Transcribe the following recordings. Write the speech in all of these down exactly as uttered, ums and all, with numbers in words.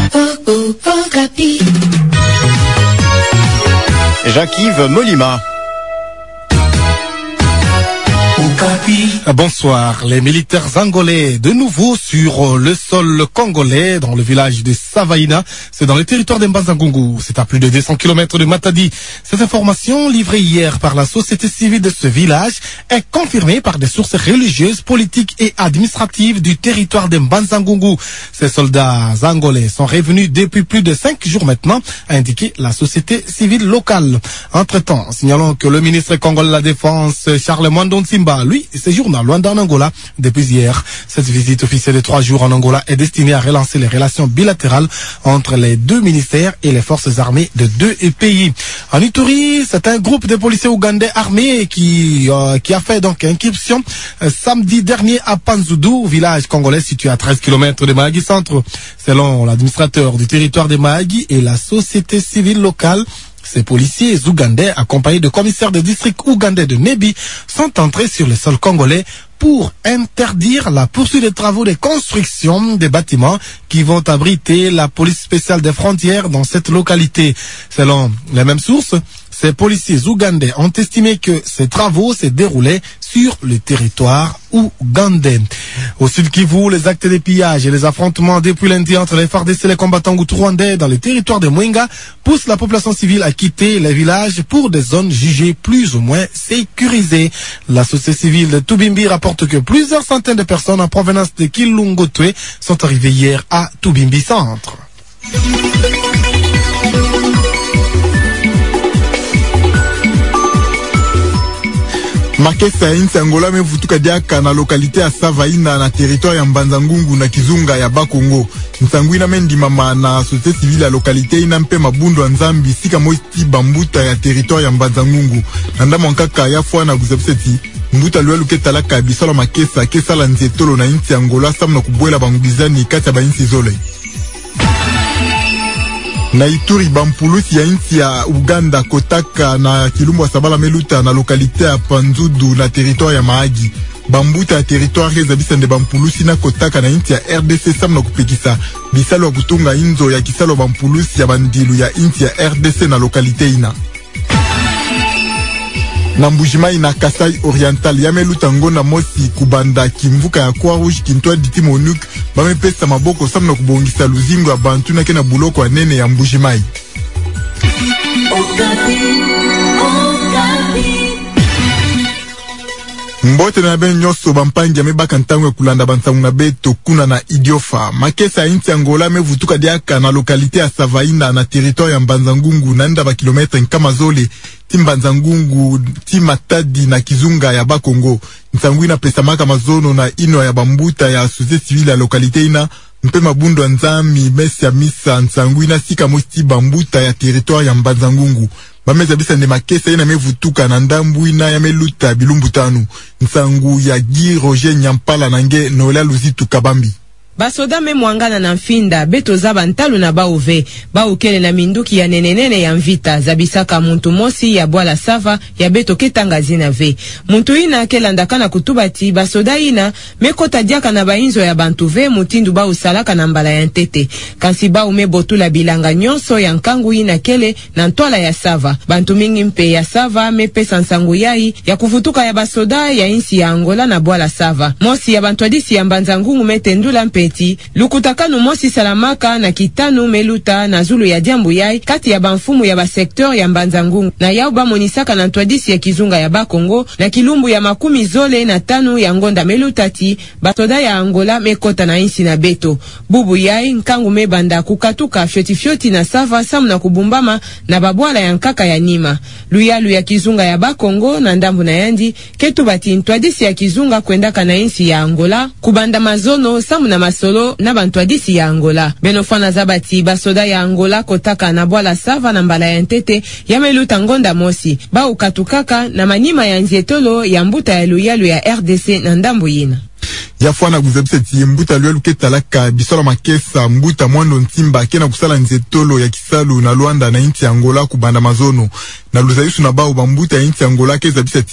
Jacques-Yves Molima. Bonsoir. Les militaires angolais de nouveau sur le sol congolais dans le village de Savaina. C'est dans le territoire de Mbanza-Ngungu. C'est à plus de deux cents kilomètres de Matadi. Cette information livrée hier par la société civile de ce village est confirmée par des sources religieuses, politiques et administratives du territoire de Mbanza-Ngungu. Ces soldats angolais sont revenus depuis plus de cinq jours maintenant, a indiqué la société civile locale. Entre-temps, signalons que le ministre congolais de la Défense, Charles Mwando Nsimba, lui, séjourne à Luanda en Angola depuis hier. Cette visite officielle de trois jours en Angola est destinée à relancer les relations bilatérales entre les deux ministères et les forces armées de deux pays. En Ituri, c'est un groupe de policiers ougandais armés qui euh, qui a fait donc incursion euh, samedi dernier à Panzoudou, village congolais situé à treize kilomètres de Mahagi Centre. Selon l'administrateur du territoire de Mahagi et la société civile locale, ces policiers ougandais, accompagnés de commissaires de district ougandais de Nebi, sont entrés sur le sol congolais pour interdire la poursuite des travaux de construction des bâtiments qui vont abriter la police spéciale des frontières dans cette localité. Selon les mêmes sources, ces policiers ougandais ont estimé que ces travaux se déroulaient sur le territoire ougandais. Au sud Kivu, les actes de pillage et les affrontements depuis lundi entre les F A R D C et les combattants hutus-rwandais dans le territoire de Mwenga poussent la population civile à quitter les villages pour des zones jugées plus ou moins sécurisées. La société civile de Tubimbi rapporte que plusieurs centaines de personnes en provenance de Kilungotwe sont arrivées hier à Tubimbi Centre. Makesa ya inti Angola mevutuka diaka na lokalite ya Savaina na territoire ya Mbanza-Ngungu na Kizunga ya Bakongo. Nsangwina mendi mama na société civile ya lokalite ina mpe mabundo ya Nzambi sika moiti bambuta ya territoire ya Mbanza-Ngungu. Nanda mwankaka ya fwa na guzepseti. Mbuta luelu ketalaka bisala makesa kesa la nzetolo na inti Angola samna kubuela bangubizani kati ya ba inti zole. Na Ituri bampulusi ya inti ya Uganda kotaka na Kilumbu wa Sabala Meluta na lokalite ya Panzudu na territoire ya Mahagi. Bambuta ya territoire za bisande bampulusi na kotaka na inti ya R D C samna kupekisa bisalo wa kutunga inzo ya kisalo bampulusi ya bandilu ya inti ya R D C na lokalite ina. Na Mbujimai na Kasai Oriental ya Meluta ngona mosi kubanda kimvuka ya Croix Rouge kintwa diti Monuk bame pesa maboko samna kubongisa luzingo ya bantu na kena buloko wa nene ya Mbujimai. Mbote na ben nyoso bampangi ya mebaka ntangwe kulanda bansangu na beto kuna na Idiofa. Makesa inti Angola mevutuka diaka na lokalite ya Savaina na territoire ya Mbanza-Ngungu na nda ba kilometre nkama zole Timbanza-Ngungu, Timatadi na Kizunga ya Bakongo. Nsangu ina pesa maka mazono na ino ya bambuta ya société civile ya lokalite ina mpe mabundo Nzami mesi ya misa nsangu ina sika mosti bambuta ya territoire ya Mbanza-Ngungu. Bameza bisa ne makesa ina mevutuka na ndambu ina ya meluta bilumbu tanu. Nsangu ya Gi Roger Nyampala nange Noela Luzitu Kabambi. Basoda me mwangana na mfinda beto za bantalu na bauve baukele na minduki ya nenenene ya mvita zabisaka muntu mosi ya bwala sava ya beto ketanga zina ve muntu ina kelanda na kutubati basoda ina mekota diaka na bainzo ya bantu ve mutindu ba usalaka na mbala ya ntete kansi ba ume botula bilanga nyonso ya nkangu ina kele na ntola ya sava bantu mingi mpe ya sava mepesa nsangu yai ya kufutuka ya basoda ya insi ya Angola na bwala sava mosi ya bantu adisi ya Mbanza-Ngungu metendula mpe lukutakanu mosi salamaka na kitanu meluta na zulu ya diambu yai kati ya banfumu ya basektor ya Mbanza-Ngungu na yao ba monisaka na ntwadisi ya Kizunga ya Bakongo na Kilumbu ya makumi zole na tanu ya ngonda melutati batoda ya Angola mekota na insi na beto bubu yai nkangu mebanda kukatuka fyoti fyoti na sava samu na kubumbama na babwala ya nkaka ya nima luyalu ya Kizunga ya Bakongo na ndambu na yandi ketu bati ntwadisi ya Kizunga kwendaka na insi ya Angola kubanda mazono samu na mas solo na bantu adisi ya Angola benofana zabati basoda ya Angola kotaka na bwala sava na mbala ya ntete ya meluta ngonda mosi ba ukatukaka na manima ya nzietolo ya mbuta ya luyalu ya R D C na ndambu yina ya fwana guzebseti mbuta luyalu ketalaka bisola makesa mbuta mwando ntimba kena kusala nzetolo ya kisalu na Luanda na inti Angola kubanda mazono na luzayusu na bao bambuta ya inti Angola keza biseti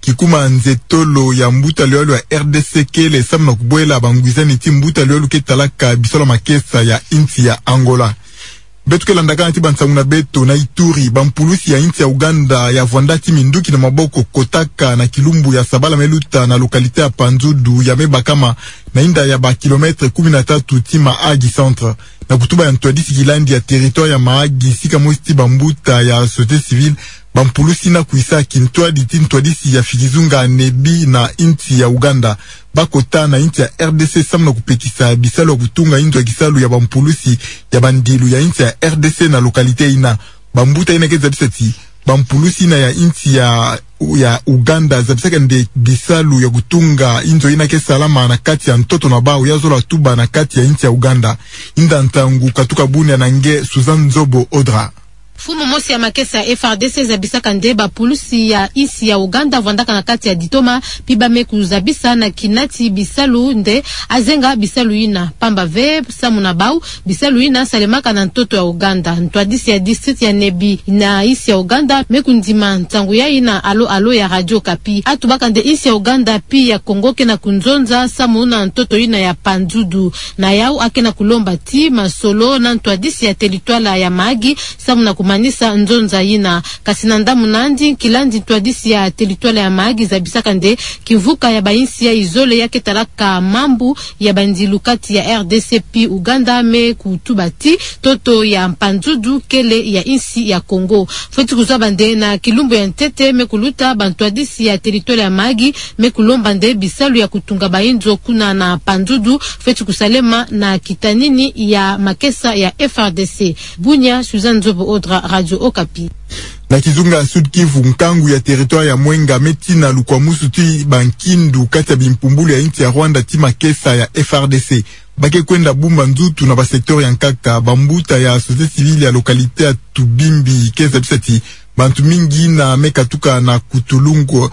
kikuma nzetolo ya mbuta liolo ya R D C kele samna kubwela bangwizani ti mbuta liolo ketalaka bisola makesa ya inti ya Angola. Betu ke landaka nti bansanguna beto na Ituri bampulusi ya inti ya Uganda ya vwanda ti minduki na maboko kotaka na kilumbu ya Sabala Meluta na lokalite ya Panzudu ya mebakama na inda ya ba kilometre kumi na tatu ti Maagi centre na kutuba ya ntwadisi kilandi ya territoire ya Maagi sika mosti bambuta ya société civile bampulusi na kuisa kintwadi ti ntwadisi ya Fikizunga Nebi na inti ya Uganda bakota na inti ya R D C samna kupekisa bisalo kutunga inti ya kisalu ya bampulusi ya bandilu ya inti ya R D C na lokalite ina bambuta ina keza bisati bampulusi na ya inti ya ya Uganda zabisaka nde bisalu ya kutunga inzo ina ke salama na kati ya ntoto na bao ya zola tuba na kati ya inti ya Uganda inda ntangu katuka buni na nge Suzanne Zobo Odra. Fumu mosi ya makesa ya F R D C zabisaka ndeba pulusi ya isi ya Uganda vandaka na kati ya Ditoma piba meku zabisa na kinati bisalu nde azenga bisalu ina pamba ve samu na bau bisalu ina salemaka na ntoto ya Uganda ntwadisi ya district ya Nebi na isi ya Uganda meku ndima ntangu ya ina alo alo ya Radio Kapi atubaka nde isi ya Uganda pi ya Kongo ke na kunzonza samu na ntoto ina ya Panzudu na yau ake na kulomba ti masolo na ntwadisi ya territoire ya Maagi samu na manisa nzonza yina kasina ndamu nandi kilandi twadisi ya territoire ya Maagi zabisaka nde kivuka ya bainsi ya izole yake talaka mambu ya bandilukati ya R D C P Uganda me kutubati toto ya Mpanzudu kele ya insi ya Kongo feti kuzaba nde na kilumbu ya ntete me kuluta bantwadisi ya territoire ya Maagi me kulomba nde bisalu ya kutunga bainzo kuna na Panzudu feti kusalema na kitanini ya makesa ya F R D C. Bunya Suzanne Zobo Odra Radio Okapi. Na Kizunga Sud Kivu nkangu ya territoire ya Mwenga meti na lukwamusu ti bankindu kati ya bimpumbulu ya inti ya Rwanda ti makesa ya F R D C bake kwenda bumba nzutu na ba secteur ya nkaka bambuta ya société civile ya lokalite ya Tubimbi keza bisati bantu mingi na mekatuka na Kutulungu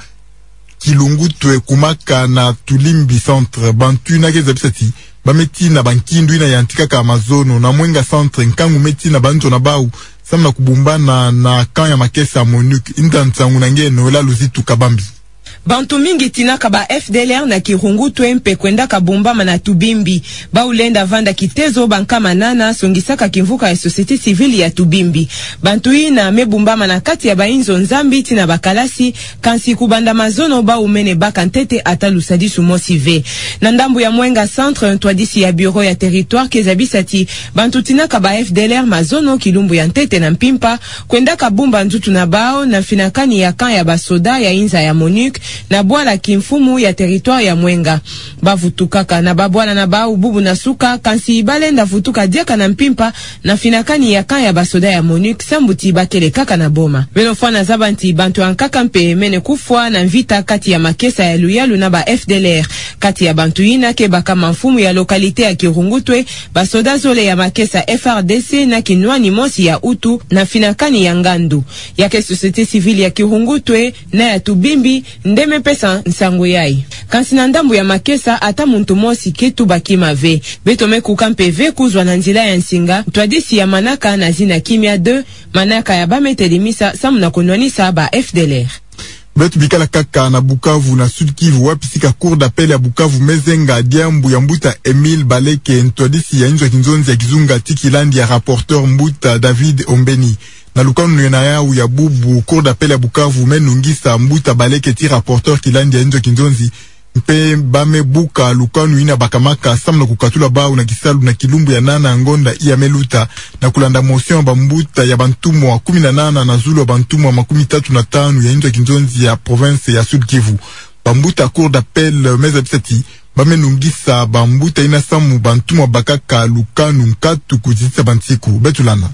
Kilungutwe kumaka na Tulimbi centre bantu na keza bisati bameti na bankindu ina ya antikaka Amazono na Mwenga centre nkangu meti na bantu na bau samna kubumbana na kan ya makesa Monuk inda ntangu na ngeno la luzitu kabambi. Bantu mingi tinaka ba F D L R na Kirungu twempe kwenda kabumbama na Tubimbi ba ulenda vanda kitezo bankama nana songisaka kimvuka ya société civile ya Tubimbi bantu ina mebumbama na kati ya bainzo nzambi tina bakalasi kansi kubanda mazono ba umene baka ntete atalusadi sumosi ve na ndambu ya Mwenga centre ntwadisi ya bureau ya territoire kezabisati bantu tinaka ba F D L R mazono kilumbu ya ntete na mpimpa kwenda kabumba nzutu na bao na finakani ya kan ya basoda ya inza ya Monuk na bwala kimfumu ya territoire ya Mwenga bavutukaka na babwala na ba ububu na suka kansi ibalenda vutuka diaka na mpimpa na finakani ya kan ya basoda ya Monuk sambuti bakele kaka na boma venofana zabanti bantu ankaka mpe mene kufwa na vita kati ya makesa ya Luyalu na ba F D L R kati ya bantu ina ke bakama mfumu ya lokalite ya Kirungutwe basoda zole ya makesa F R D C na kinwani mosi ya Utu na finakani ya Ngandu yake société civile ya Kirungutwe na ya Tubimbi ndeme pesa nsango yai kansi na ndambu ya makesa ata muntu mosi ketu bakima ve betome kukampe ve kuzwa na nzila ya nsinga twadisi ya manaka na zina kimia deux manaka ya bametelimisa samu na konwanisa ba F D L R. Betu bikala kaka na Bukavu na Sud Kivu wapisika cour d'appel ya Bukavu mezenga diambu ya mbuta Emile Baleke ntwadisi ya inzo kinzonzi ya Kizunga tikilandi ya rapporteur mbuta David Ombeni na lukanu na yau ya bubu cour d'appel ya Bukavu menungisa mbuta Baleke ti rapporteur kilandi ya inzo kinzonzi mpe bame buka lukanu ina bakamaka samna kukatula bao na kisalu na kilumbu ya nana ngonda iya meluta na kulanda motion bambuta ya bantumu wa kumi na nana na zulu wa bantumu wa makumi tatu na tanu ya inzo kinzonzi ya province ya Sud Kivu bambuta cour d'appel meza bisati bame nungisa bambuta ina samu bantumu wa bakaka lukanu nkatu kujitisa bantiku betulana.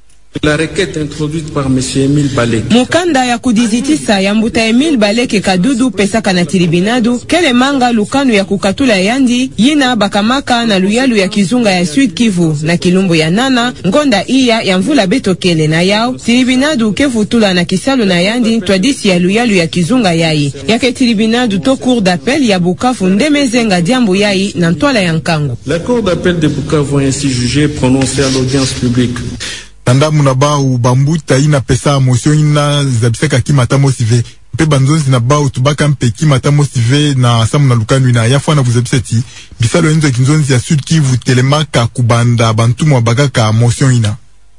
La requête introduite par monsieur Emile Baleke. Mukanda ya kudizitisa ya mbuta Emile Baleke kadudu pesaka na tilibinadu kele manga lukanu ya kukatula yandi yina bakamaka na Luyalu ya Kizunga ya Sud Kivu na kilumbu ya nana ngonda iya ya mvula beto kele na yao tilibinadu kevutula na kisalu na yandi twadisi ya Luyalu ya Kizunga yai yake tilibinadu to cour d'appel ya Bukavu ndemezenga diambu yai na ntwala ya nkangu. La cour d'appel de Bukavu a ainsi jugé prononcé à l'audience publique. Tanda munabau bambuta ina pesa motion ina zabiseka kimata mosive pe banzonzi na bao tubaka mpeki mata mosive na samu na lukanu ina ya fwana buzabisati bisalo enzo kinzonzi ya Sud Kivu telemaka kubanda bantu mwa bagaka motion ina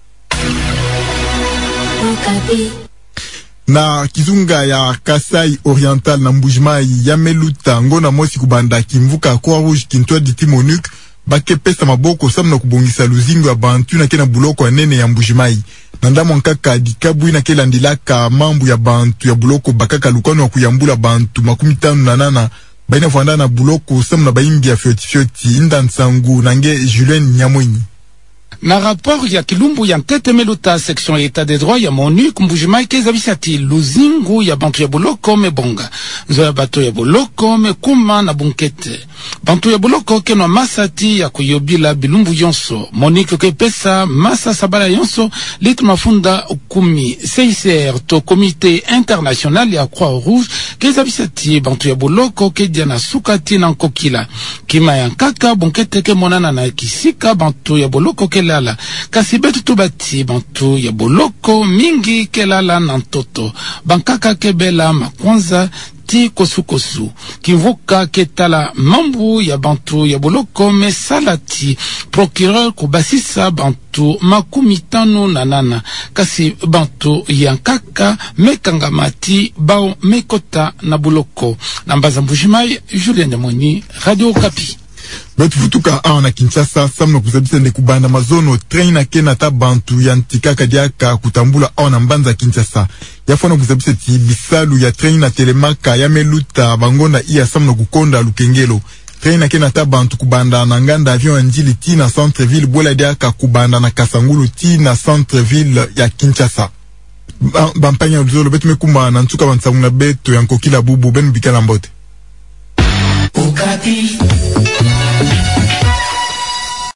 na kizunga ya Kasai Oriental na Mbujimai ya meluta ngona mosi kubanda kimvuka kwa rouge kintwa diti Monique bake pesa maboko samu na kubongisa luzingo ya bantu na kena buloko ya nene ya Mbujimai nandamo nkaka dikabu ina kela ndilaka mambu ya bantu ya buloko bakaka lukano wa kuyambula bantu makumi tanu na nana baina vwanda na buloko samu na baimbi ya fioti fioti inda nsangu nange Julien Nyamweni. Na rapport ya Kilumbu ya Ntete Meluta section état des droits ya Monique Mbujimai kezabisati luzingu ya bantu ya buloko me bonga nzo ya bato ya buloko me kuma na bunkete bantu ya buloko kenwa masati ya kuyobila bilumbu yonso Monique ke pesa masa sabala yonso litu mafunda kumi C I C R to comité international ya Croix Rouge kezabisati bantu ya buloko ke diana sukati na nkokila kima ya nkaka bunkete ke monana na kisika bantu ya buloko ke lala kasi betu tubati bantu ya boloko mingi kelala na ntoto bankaka kebela makwanza ti kosu kosu kivuka ketala mambu ya bantu ya boloko mesalati procureur kubasisa bantu makumi tano na nana kasi bantu ya nkaka mekangamati bao mekota na boloko na mbaza Mbujimai Julien Nyamweni Radio Okapi. Betu futuka awa na Kinshasa samno kuzabisa nde kubanda mazono train na kena ta bantu ya ntika kadiaka kutambula awa na mbanza Kinshasa ya fwana kuzabisa ti bisalu ya train na telemaka ya meluta bangonda iya samno kukonda lukengelo train na kena ta bantu kubanda na nganda avion ya njili ti na centre ville bola diaka kubanda na Kasangulu ti na centre ville ya Kinshasa bampanya uzolo betu mekumba na ntuka bansangu na beto ya nkokila bubu benu bikala mbote Okapi.